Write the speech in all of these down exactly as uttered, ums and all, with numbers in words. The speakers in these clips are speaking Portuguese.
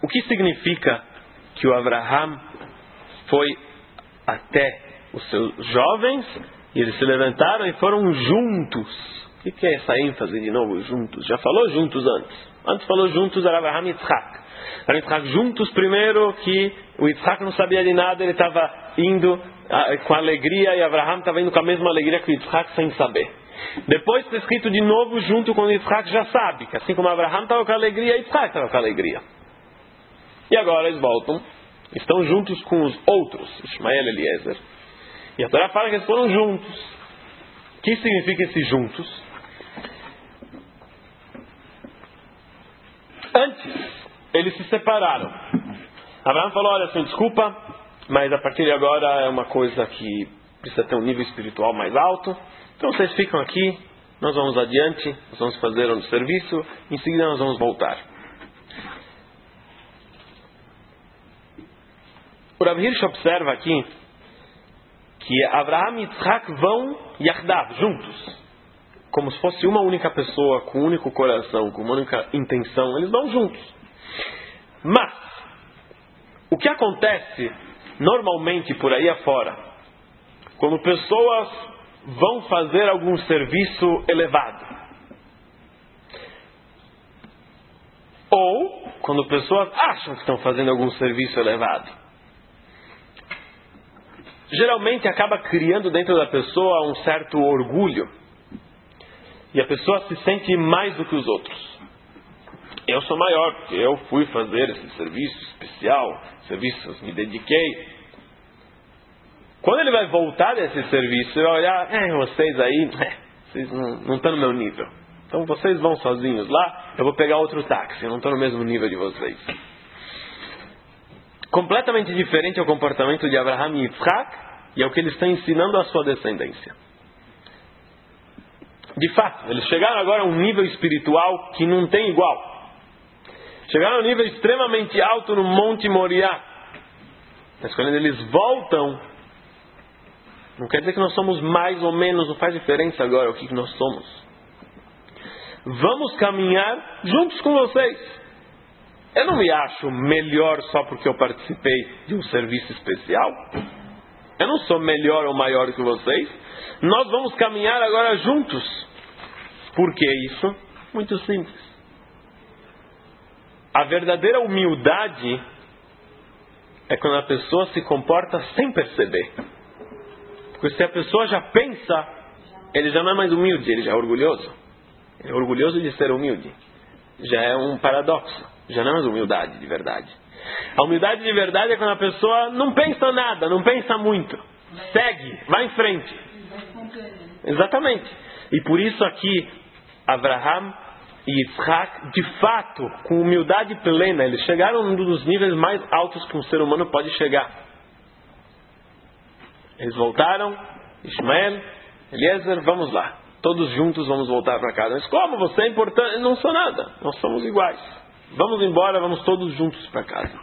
o que significa que o Abraham foi até os seus jovens e eles se levantaram e foram juntos? O que é essa ênfase de novo, juntos? Já falou juntos antes. Antes falou juntos era Abraham e Yitzhak. Era Yitzhak juntos primeiro, que o Yitzhak não sabia de nada, ele estava indo ah, com alegria e Abraham estava indo com a mesma alegria que o Yitzhak sem saber. Depois está escrito de novo junto quando o Yitzhak já sabe, que assim como Abraham estava com alegria, Yitzhak estava com alegria. E agora eles voltam, estão juntos com os outros, Ishmael e Eliezer. E a Torá fala que eles foram juntos. O que significa esses juntos? Antes, eles se separaram. Abraão falou, olha, assim, desculpa, mas a partir de agora é uma coisa que precisa ter um nível espiritual mais alto. Então vocês ficam aqui, nós vamos adiante, nós vamos fazer um serviço, em seguida nós vamos voltar. O Rav Hirsch observa aqui que Abraham e Yitzhak vão yachdav, juntos. Como se fosse uma única pessoa, com um único coração, com uma única intenção, eles vão juntos. Mas, o que acontece normalmente por aí afora, quando pessoas vão fazer algum serviço elevado, ou quando pessoas acham que estão fazendo algum serviço elevado, geralmente acaba criando dentro da pessoa um certo orgulho. E a pessoa se sente mais do que os outros. Eu sou maior, porque eu fui fazer esse serviço especial, serviços, me dediquei. Quando ele vai voltar desse serviço, ele vai olhar, é, vocês aí, é, vocês não, não estão no meu nível. Então vocês vão sozinhos lá, eu vou pegar outro táxi, eu não estou no mesmo nível de vocês. Completamente diferente é o comportamento de Abraham e Yitzhak, e é o que eles estão ensinando à sua descendência. De fato, eles chegaram agora a um nível espiritual que não tem igual. Chegaram a um nível extremamente alto no Monte Moriá. Mas quando eles voltam, não quer dizer que nós somos mais ou menos, não faz diferença agora o que nós somos. Vamos caminhar juntos com vocês. Eu não me acho melhor só porque eu participei de um serviço especial. Eu não sou melhor ou maior que vocês. Nós vamos caminhar agora juntos. Por que isso? Muito simples. A verdadeira humildade é quando a pessoa se comporta sem perceber. Porque se a pessoa já pensa, ele já não é mais humilde, ele já é orgulhoso. Ele é orgulhoso de ser humilde. Já é um paradoxo. Já não é mais humildade de verdade. A humildade de verdade é quando a pessoa não pensa nada, não pensa muito. Segue, vai em frente. Exatamente. E por isso aqui, Abraham e Yitzhak, de fato, com humildade plena, eles chegaram a um dos níveis mais altos que um ser humano pode chegar. Eles voltaram, Ishmael, Eliezer, vamos lá. Todos juntos vamos voltar para casa. Mas como? Você é importante? Não sou nada. Nós somos iguais. Vamos embora, vamos todos juntos para casa.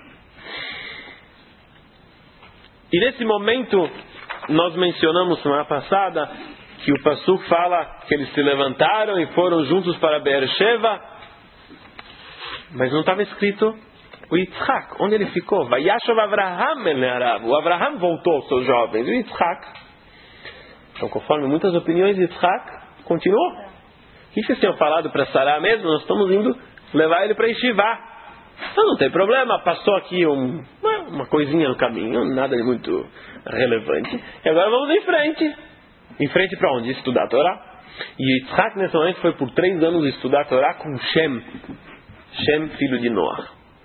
E nesse momento, nós mencionamos semana passada que o Pasuk fala que eles se levantaram e foram juntos para Beersheba, mas não estava escrito o Yitzhak, onde ele ficou? Vayashav Avraham el Ne'arav. O Avraham voltou aos seus jovens, e o Yitzhak. Então, conforme muitas opiniões, Yitzhak continuou. O que vocês tinham falado para Sará mesmo? Nós estamos indo levar ele para Yeshivá. Então não tem problema, passou aqui um, uma coisinha no caminho, nada de muito relevante. E agora vamos em frente. Em frente para onde? Estudar a Torá. E Yitzhak nesse momento foi por três anos estudar a Torá com Shem. Shem, filho de Noah.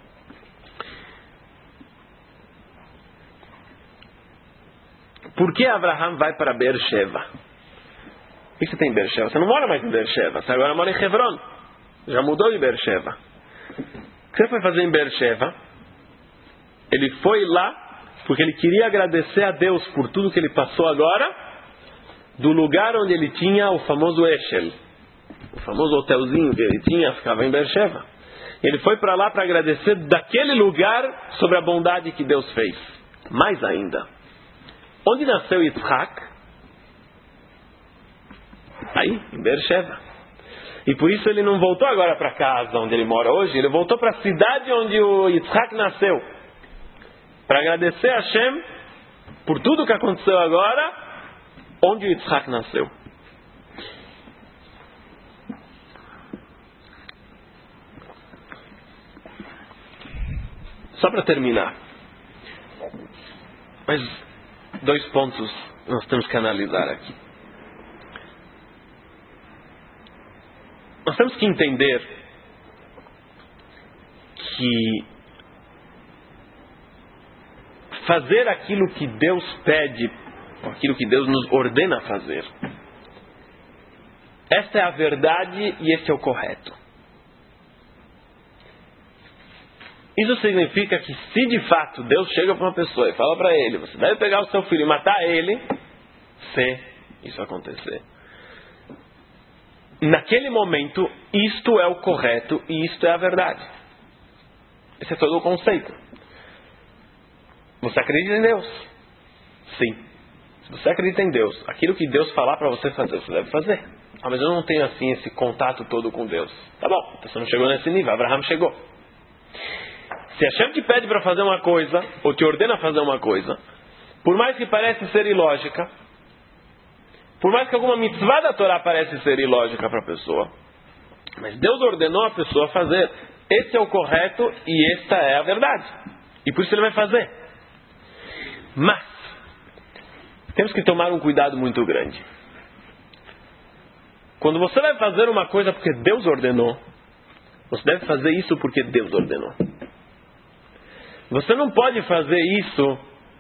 Por que Abraham vai para Beersheba? O que você tem em Beersheba? Você não mora mais em Beersheba, você agora mora em Hebron. Já mudou de Beersheba. O que você foi fazer em Beersheba? Ele foi lá porque ele queria agradecer a Deus por tudo que ele passou agora, do lugar onde ele tinha o famoso Eshel, o famoso hotelzinho que ele tinha, ficava em Beersheba. Ele foi para lá para agradecer daquele lugar sobre a bondade que Deus fez. Mais ainda, onde nasceu Yitzhak? Aí, em Beersheba. E por isso ele não voltou agora para casa onde ele mora hoje, ele voltou para a cidade onde o Yitzhak nasceu. Para agradecer a Hashem por tudo que aconteceu agora, onde o Yitzhak nasceu. Só para terminar, mas dois pontos nós temos que analisar aqui. Nós temos que entender que fazer aquilo que Deus pede, ou aquilo que Deus nos ordena fazer, esta é a verdade e esse é o correto. Isso significa que se de fato Deus chega para uma pessoa e fala para ele, você deve pegar o seu filho e matar ele, se isso acontecer, naquele momento, isto é o correto e isto é a verdade. Esse é todo o conceito. Você acredita em Deus? Sim. Se você acredita em Deus, aquilo que Deus falar para você fazer, você deve fazer. Ah, mas eu não tenho assim esse contato todo com Deus. Tá bom, você não chegou nesse nível, Abraham chegou. Se Hashem te pede para fazer uma coisa, ou te ordena fazer uma coisa, por mais que pareça ser ilógica, por mais que alguma mitzvah da Torá pareça ser ilógica para a pessoa, mas Deus ordenou a pessoa fazer. Esse é o correto e esta é a verdade. E por isso ele vai fazer. Mas temos que tomar um cuidado muito grande. Quando você vai fazer uma coisa porque Deus ordenou, você deve fazer isso porque Deus ordenou. Você não pode fazer isso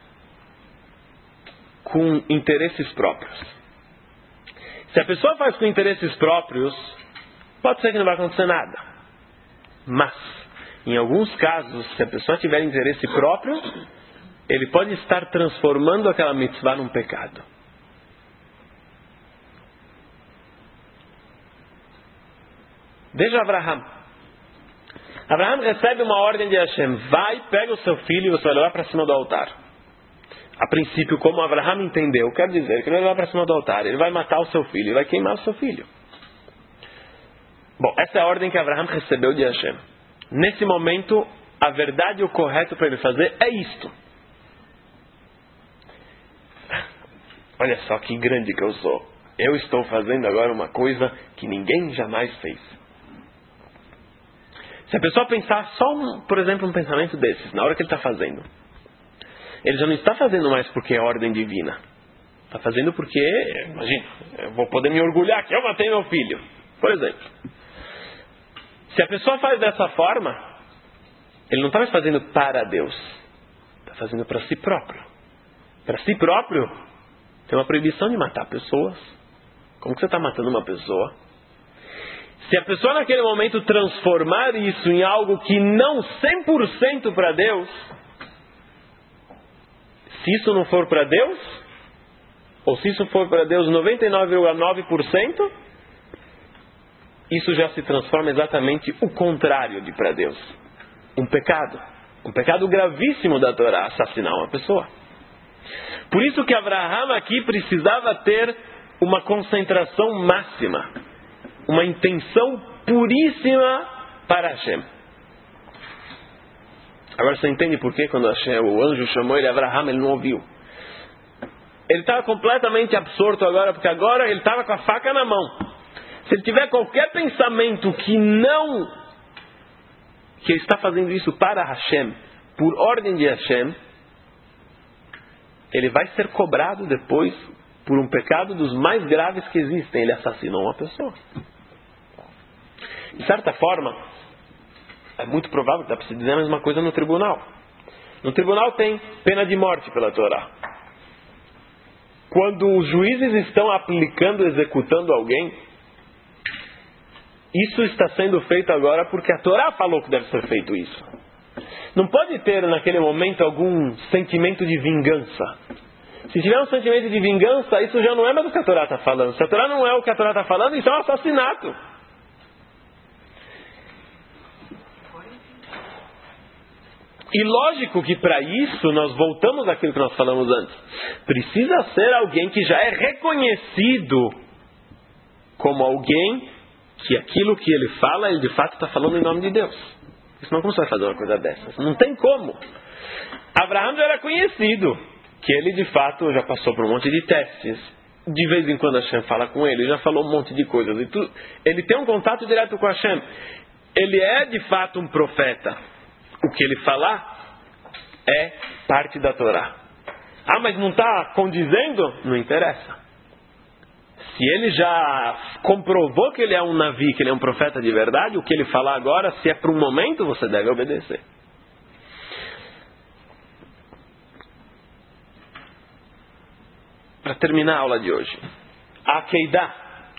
com interesses próprios. Se a pessoa faz com interesses próprios, pode ser que não vai acontecer nada. Mas, em alguns casos, se a pessoa tiver interesse próprio, ele pode estar transformando aquela mitzvah num pecado. Veja Abraham. Abraham recebe uma ordem de Hashem. Vai, pega o seu filho e você vai levar para cima do altar. A princípio, como Abraham entendeu, quer dizer que ele vai levar para cima do altar. Ele vai matar o seu filho, ele vai queimar o seu filho. Bom, essa é a ordem que Abraham recebeu de Hashem. Nesse momento, a verdade e o correto para ele fazer é isto. Olha só que grande que eu sou. Eu estou fazendo agora uma coisa que ninguém jamais fez. Se a pessoa pensar só, um, por exemplo, um pensamento desses, na hora que ele está fazendo, ele já não está fazendo mais porque é ordem divina. Está fazendo porque, imagina, eu vou poder me orgulhar que eu matei meu filho. Por exemplo. Se a pessoa faz dessa forma, ele não está mais fazendo para Deus. Está fazendo para si próprio. Para si próprio, tem uma proibição de matar pessoas. Como que você está matando uma pessoa? Se a pessoa naquele momento transformar isso em algo que não cem por cento para Deus, se isso não for para Deus, ou se isso for para Deus noventa e nove vírgula nove por cento, isso já se transforma exatamente o contrário de para Deus. Um pecado. Um pecado gravíssimo da Torá, assassinar uma pessoa. Por isso que Abraham aqui precisava ter uma concentração máxima. Uma intenção puríssima para Hashem. Agora você entende por que quando Hashem, o anjo chamou ele, Abraham, ele não ouviu. Ele estava completamente absorto agora, porque agora ele estava com a faca na mão. Se ele tiver qualquer pensamento que não, que ele está fazendo isso para Hashem, por ordem de Hashem, ele vai ser cobrado depois por um pecado dos mais graves que existem. Ele assassinou uma pessoa. De certa forma, é muito provável que dá para se dizer a mesma coisa no tribunal. No tribunal tem pena de morte pela Torá. Quando os juízes estão aplicando, executando alguém, isso está sendo feito agora porque a Torá falou que deve ser feito isso. Não pode ter naquele momento algum sentimento de vingança. Se tiver um sentimento de vingança, isso já não é mais o que a Torá está falando. Se a Torá não é o que a Torá está falando, isso é um assassinato. E lógico que para isso nós voltamos àquilo que nós falamos antes. Precisa ser alguém que já é reconhecido como alguém que aquilo que ele fala, ele de fato está falando em nome de Deus. Senão como você vai fazer uma coisa dessas? Não tem como. Abraham já era conhecido, que ele de fato já passou por um monte de testes. De vez em quando Hashem fala com ele, já falou um monte de coisas. E tu, ele tem um contato direto com Hashem. Ele é de fato um profeta. O que ele falar é parte da Torá. Ah, mas não está condizendo? Não interessa. Se ele já comprovou que ele é um navi, que ele é um profeta de verdade, o que ele falar agora, se é para um momento, você deve obedecer. Para terminar a aula de hoje, a Akedah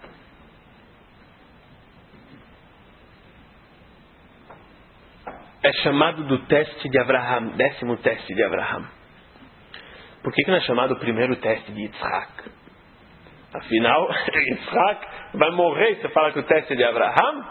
é chamado do teste de Abraham, décimo teste de Abraham. Por que que não é chamado o primeiro teste de Yitzhak? Afinal, Yitzhak vai morrer e você fala que o teste é de Abraham?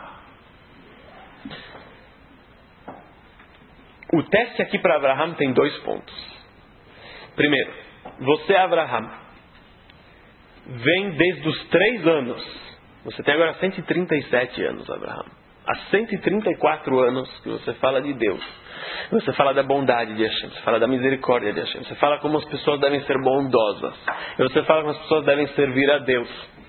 O teste aqui para Abraham tem dois pontos. Primeiro, você, Abraham, vem desde os três anos. Você tem agora cento e trinta e sete anos, Abraham. Há cento e trinta e quatro anos que você fala de Deus. Você fala da bondade de Hashem. Você fala da misericórdia de Hashem. Você fala como as pessoas devem ser bondosas. E você fala como as pessoas devem servir a Deus.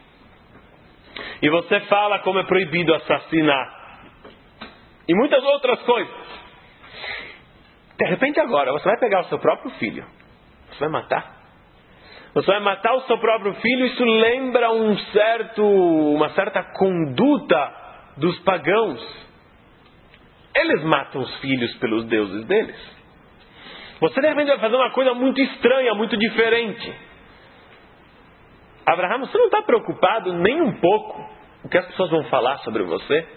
E você fala como é proibido assassinar. E muitas outras coisas. De repente agora, você vai pegar o seu próprio filho. Você vai matar? Você vai matar o seu próprio filho. Isso lembra um certo, uma certa conduta dos pagãos. Eles matam os filhos pelos deuses deles. Você de repente vai fazer uma coisa muito estranha, muito diferente. Abraham, você não está preocupado nem um pouco o que as pessoas vão falar sobre você?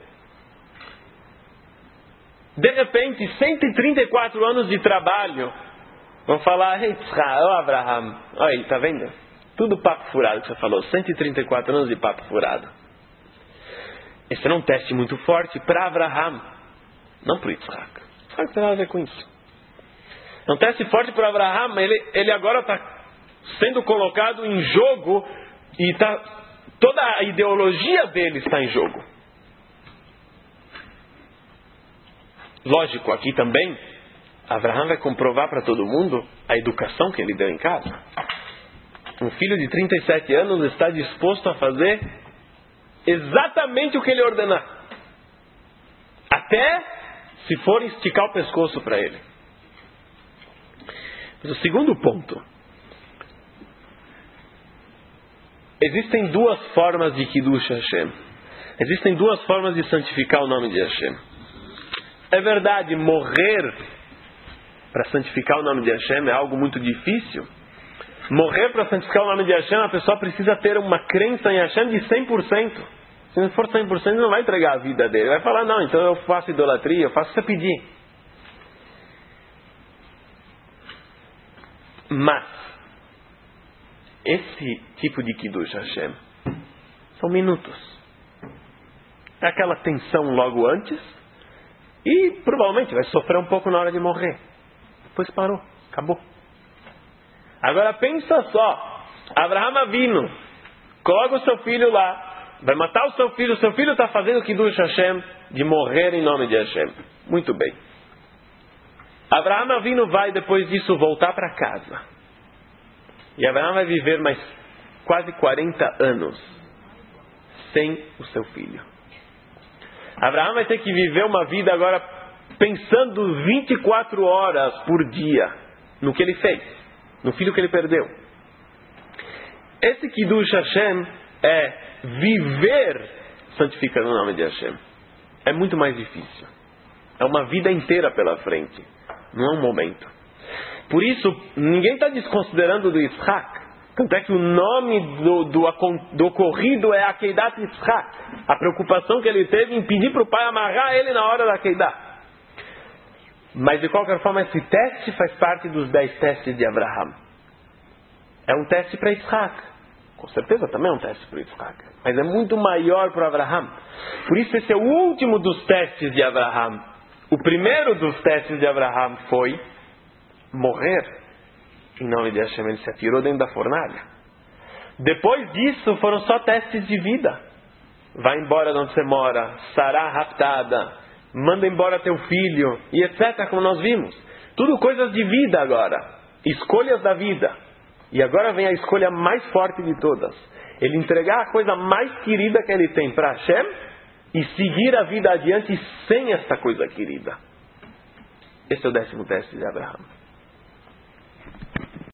De repente, cento e trinta e quatro anos de trabalho, vão falar: ei, oh, Abraham, olha aí, tá vendo? Tudo papo furado que você falou, cento e trinta e quatro anos de papo furado. Esse era um teste muito forte para Abraham, não para Yitzhak. Yitzhak não tem nada a ver com isso. É um teste forte para Abraham. Ele, ele agora está sendo colocado em jogo e tá, toda a ideologia dele está em jogo. Lógico, aqui também, Abraham vai comprovar para todo mundo a educação que ele deu em casa. Um filho de trinta e sete anos está disposto a fazer exatamente o que ele ordenar. Até se for esticar o pescoço para ele. Mas o segundo ponto. Existem duas formas de Kiddush Hashem. Existem duas formas de santificar o nome de Hashem. É verdade, morrer para santificar o nome de Hashem é algo muito difícil. Morrer para santificar o nome de Hashem, a pessoa precisa ter uma crença em Hashem de cem por cento. Se não for cem por cento, ele não vai entregar a vida dele. Vai falar: não, então eu faço idolatria, eu faço o que você pedir. Mas esse tipo de Kiddush Hashem são minutos. É aquela tensão logo antes e provavelmente vai sofrer um pouco na hora de morrer. Depois parou, acabou. Agora pensa só, Abraham Avinu coloca o seu filho lá, vai matar o seu filho, o seu filho está fazendo o Kiddush Hashem de morrer em nome de Hashem. Muito bem. Abraham Avinu vai depois disso voltar para casa. E Abraham vai viver mais quase quarenta anos sem o seu filho. Abraham vai ter que viver uma vida agora pensando vinte e quatro horas por dia no que ele fez, no filho que ele perdeu. Esse Kiddush Hashem é viver santificando o nome de Hashem. É muito mais difícil. É uma vida inteira pela frente. Não é um momento. Por isso, ninguém está desconsiderando do Yitzhak. Tanto é que o nome do, do, do ocorrido é Akedat Yitzhak. A preocupação que ele teve em pedir para o pai amarrar ele na hora da Akedah. Mas de qualquer forma, esse teste faz parte dos dez testes de Abraham. É um teste para Yitzhak. Com certeza também é um teste para Yitzhak. Mas é muito maior para Abraham. Por isso esse é o último dos testes de Abraham. O primeiro dos testes de Abraham foi morrer em nome de Hashem. Ele se atirou dentro da fornalha. Depois disso foram só testes de vida. vai embora de onde você mora, Sará raptada, manda embora teu filho, e etcétera, como nós vimos. Tudo coisas de vida agora, escolhas da vida. E agora vem a escolha mais forte de todas. Ele entregar a coisa mais querida que ele tem para Hashem e seguir a vida adiante sem essa coisa querida. Esse é o décimo teste de Abraham.